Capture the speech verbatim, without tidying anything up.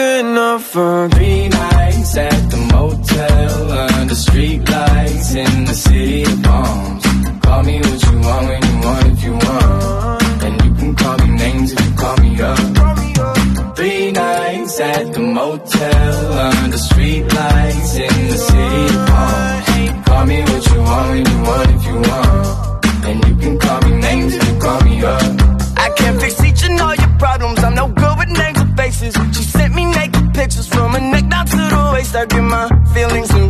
good enough for three nights at the motel under street lights in the city of palms. Call me what you want when you want if you want, and you can call me names if you call me up. Three nights at the motel under street lights in the city of palms. Call me what you want when you want if you want, and you can call me names if you call me up. I can't fix each and all your problems, I'm no good with names or faces. She sent me naked pictures from her neck down to the waist. I get my feelings in